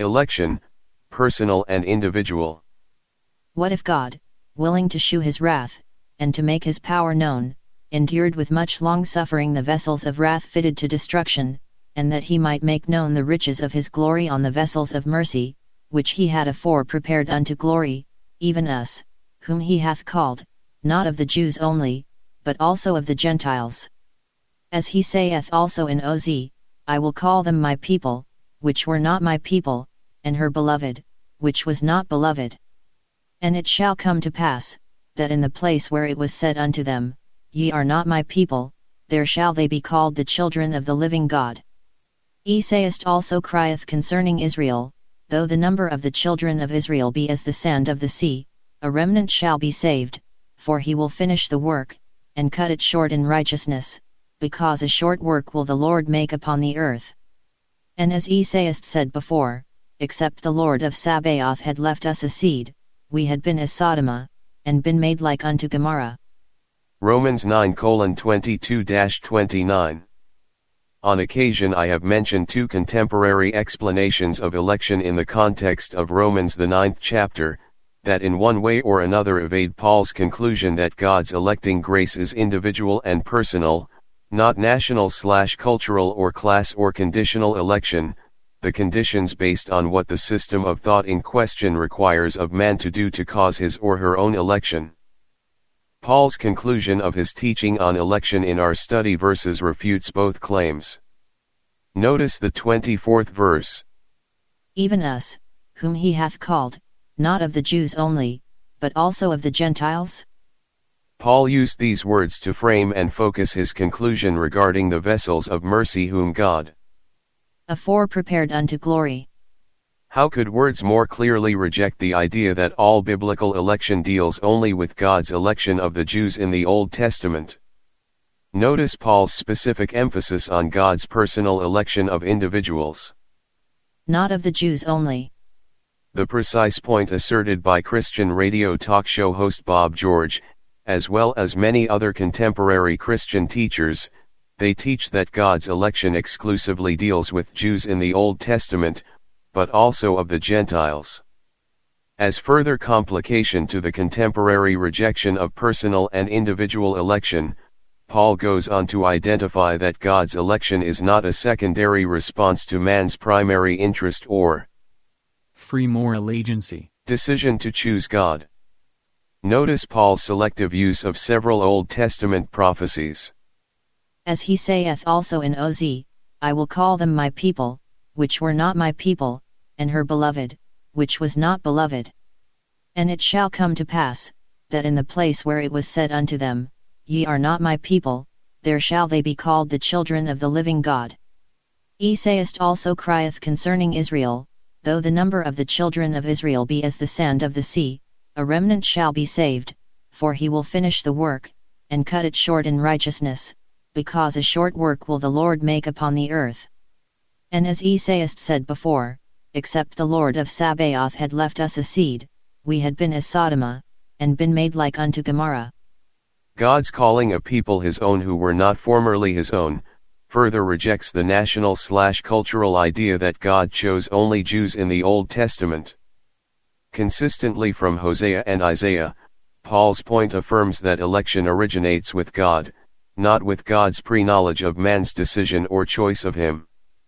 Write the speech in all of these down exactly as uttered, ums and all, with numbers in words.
Election, personal and individual. What if God, willing to shew his wrath, and to make his power known, endured with much long-suffering the vessels of wrath fitted to destruction, and that he might make known the riches of his glory on the vessels of mercy, which he had afore prepared unto glory, even us, whom he hath called, not of the Jews only, but also of the Gentiles. As he saith also in Osee, I will call them my people, which were not my people, and her beloved, which was not beloved. And it shall come to pass, that in the place where it was said unto them, Ye are not my people, there shall they be called the children of the living God. Esaias also crieth concerning Israel, though the number of the children of Israel be as the sand of the sea, a remnant shall be saved, for he will finish the work, and cut it short in righteousness, because a short work will the Lord make upon the earth. And as Esaias said before, except the Lord of Sabaoth had left us a seed, we had been as Sodom, and been made like unto Gomorrah. Romans nine twenty-two to twenty-nine. On occasion I have mentioned two contemporary explanations of election in the context of Romans the ninth chapter, that in one way or another evade Paul's conclusion that God's electing grace is individual and personal, not national slash cultural or class or conditional election, the conditions based on what the system of thought in question requires of man to do to cause his or her own election. Paul's conclusion of his teaching on election in our study verses refutes both claims. Notice the twenty-fourth verse. Even us, whom he hath called, not of the Jews only, but also of the Gentiles? Paul used these words to frame and focus his conclusion regarding the vessels of mercy whom God afore prepared unto glory. How could words more clearly reject the idea that all biblical election deals only with God's election of the Jews in the Old Testament? Notice Paul's specific emphasis on God's personal election of individuals. Not of the Jews only. The precise point asserted by Christian radio talk show host Bob George, as well as many other contemporary Christian teachers, they teach that God's election exclusively deals with Jews in the Old Testament, but also of the Gentiles. As further complication to the contemporary rejection of personal and individual election, Paul goes on to identify that God's election is not a secondary response to man's primary interest or free moral agency decision to choose God. Notice Paul's selective use of several Old Testament prophecies. As he saith also in Osee, I will call them my people, which were not my people, and her beloved, which was not beloved. And it shall come to pass, that in the place where it was said unto them, Ye are not my people, there shall they be called the children of the living God. Esaias also crieth concerning Israel, though the number of the children of Israel be as the sand of the sea, a remnant shall be saved, for he will finish the work, and cut it short in righteousness, because a short work will the Lord make upon the earth. And as Esaias said before, except the Lord of Sabaoth had left us a seed, we had been as Sodom, and been made like unto Gomorrah. God's calling a people his own who were not formerly his own, further rejects the national slash cultural idea that God chose only Jews in the Old Testament. Consistently from Hosea and Isaiah, Paul's point affirms that election originates with God, not with God's pre-knowledge of man's decision or choice of him.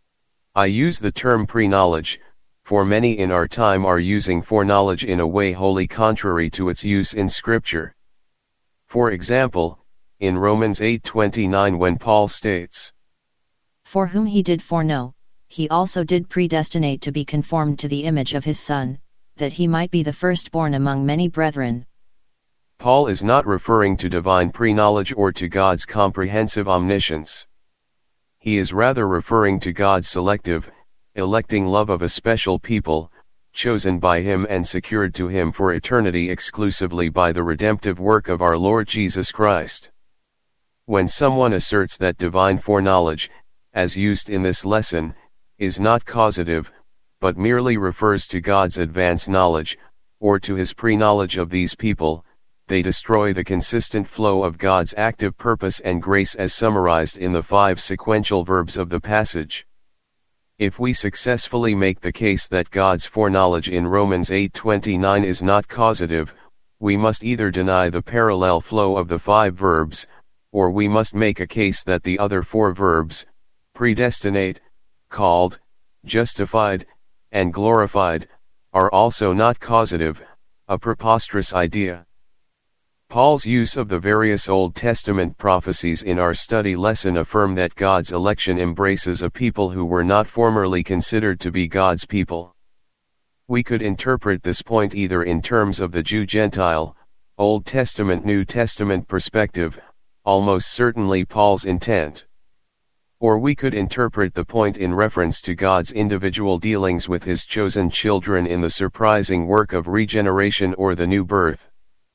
I use the term pre-knowledge, for many in our time are using foreknowledge in a way wholly contrary to its use in Scripture. For example, in Romans eight twenty-nine when Paul states, For whom he did foreknow, he also did predestinate to be conformed to the image of his Son, that he might be the firstborn among many brethren. Paul is not referring to divine pre-knowledge or to God's comprehensive omniscience. He is rather referring to God's selective, electing love of a special people, chosen by him and secured to him for eternity exclusively by the redemptive work of our Lord Jesus Christ. When someone asserts that divine foreknowledge, as used in this lesson, is not causative, but merely refers to God's advance knowledge, or to his pre-knowledge of these people, they destroy the consistent flow of God's active purpose and grace as summarized in the five sequential verbs of the passage. If we successfully make the case that God's foreknowledge in Romans eight twenty-nine is not causative, we must either deny the parallel flow of the five verbs, or we must make a case that the other four verbs, predestinate, called, justified, and glorified, are also not causative, a preposterous idea. Paul's use of the various Old Testament prophecies in our study lesson affirm that God's election embraces a people who were not formerly considered to be God's people. We could interpret this point either in terms of the Jew-Gentile, Old Testament-New Testament perspective, almost certainly Paul's intent. Or we could interpret the point in reference to God's individual dealings with his chosen children in the surprising work of regeneration or the new birth.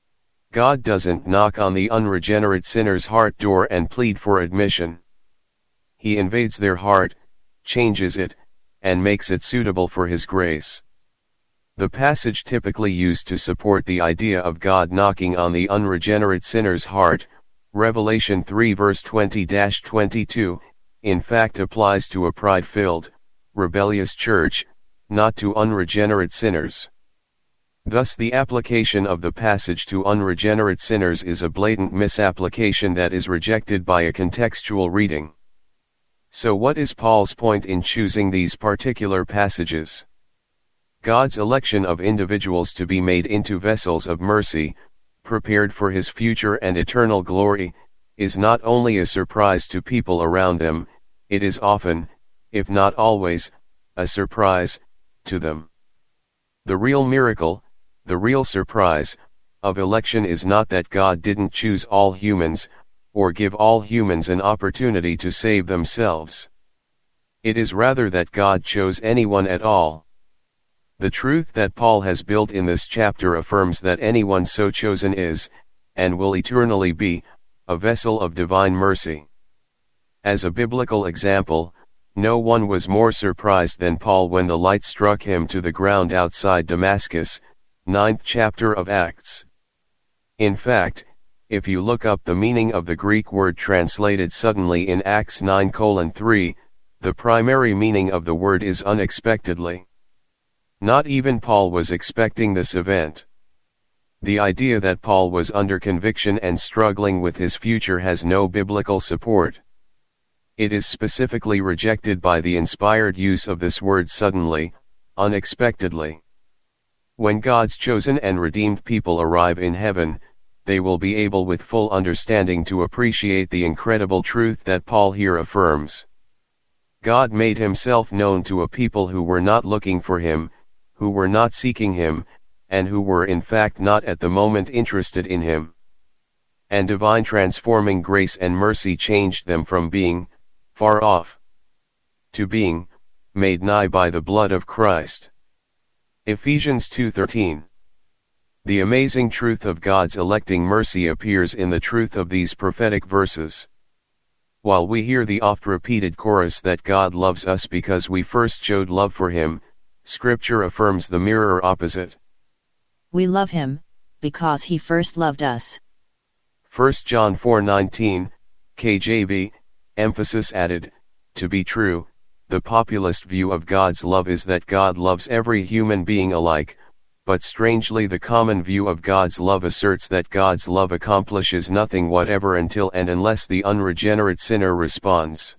God doesn't knock on the unregenerate sinner's heart door and plead for admission. He invades their heart, changes it, and makes it suitable for His grace. The passage typically used to support the idea of God knocking on the unregenerate sinner's heart, Revelation three verse twenty to twenty-two, in fact applies to a pride-filled, rebellious church, not to unregenerate sinners. Thus the application of the passage to unregenerate sinners is a blatant misapplication that is rejected by a contextual reading. So what is Paul's point in choosing these particular passages? God's election of individuals to be made into vessels of mercy, prepared for His future and eternal glory, is not only a surprise to people around them, it is often, if not always, a surprise to them. The real miracle, the real surprise, of election is not that God didn't choose all humans, or give all humans an opportunity to save themselves. It is rather that God chose anyone at all. The truth that Paul has built in this chapter affirms that anyone so chosen is, and will eternally be, a vessel of divine mercy. As a biblical example, no one was more surprised than Paul when the light struck him to the ground outside Damascus, ninth chapter of Acts. In fact, if you look up the meaning of the Greek word translated suddenly in Acts nine colon three, the primary meaning of the word is unexpectedly. Not even Paul was expecting this event. The idea that Paul was under conviction and struggling with his future has no biblical support. It is specifically rejected by the inspired use of this word suddenly, unexpectedly. When God's chosen and redeemed people arrive in heaven, they will be able with full understanding to appreciate the incredible truth that Paul here affirms. God made Himself known to a people who were not looking for Him, who were not seeking Him, and who were in fact not at the moment interested in Him. And divine transforming grace and mercy changed them from being far off to being made nigh by the blood of Christ. Ephesians two thirteen. The amazing truth of God's electing mercy appears in the truth of these prophetic verses. While we hear the oft-repeated chorus that God loves us because we first showed love for Him, Scripture affirms the mirror opposite. We love Him, because He first loved us. First John four nineteen, K J V, emphasis added. To be true, the populist view of God's love is that God loves every human being alike, but strangely the common view of God's love asserts that God's love accomplishes nothing whatever until and unless the unregenerate sinner responds.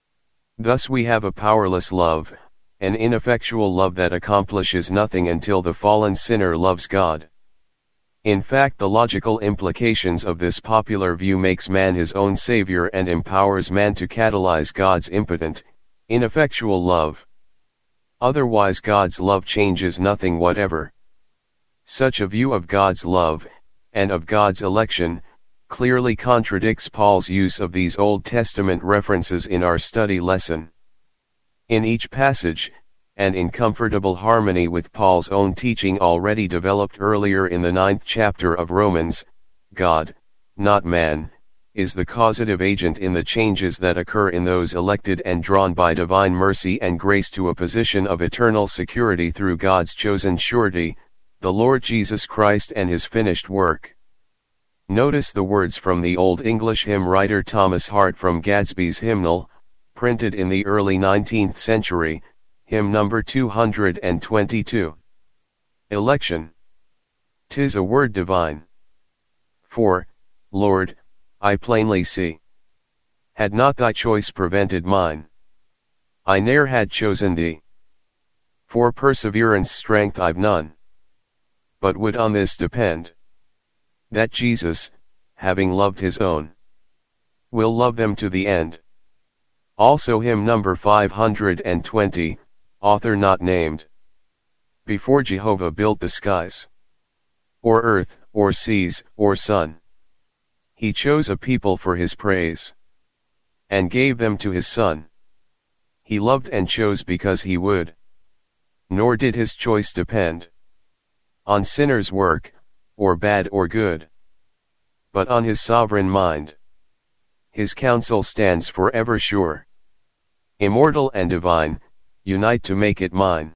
Thus we have a powerless love, an ineffectual love that accomplishes nothing until the fallen sinner loves God. In fact, the logical implications of this popular view makes man his own savior and empowers man to catalyze God's impotent, ineffectual love. Otherwise God's love changes nothing whatever. Such a view of God's love, and of God's election, clearly contradicts Paul's use of these Old Testament references in our study lesson. In each passage, and in comfortable harmony with Paul's own teaching already developed earlier in the ninth chapter of Romans, God, not man, is the causative agent in the changes that occur in those elected and drawn by divine mercy and grace to a position of eternal security through God's chosen surety, the Lord Jesus Christ and His finished work. Notice the words from the Old English hymn writer Thomas Hart from Gadsby's hymnal, printed in the early nineteenth century, Hymn number two hundred twenty-two. Election. 'Tis a word divine. For, Lord, I plainly see, had not thy choice prevented mine, I ne'er had chosen thee. For perseverance strength I've none, but would on this depend, that Jesus, having loved his own, will love them to the end. Also hymn number five hundred twenty, author not named. Before Jehovah built the skies, or earth, or seas, or sun, he chose a people for his praise, and gave them to his Son. He loved and chose because he would, nor did his choice depend on sinners' work, or bad or good, but on his sovereign mind. His counsel stands forever sure. Immortal and divine, unite to make it mine.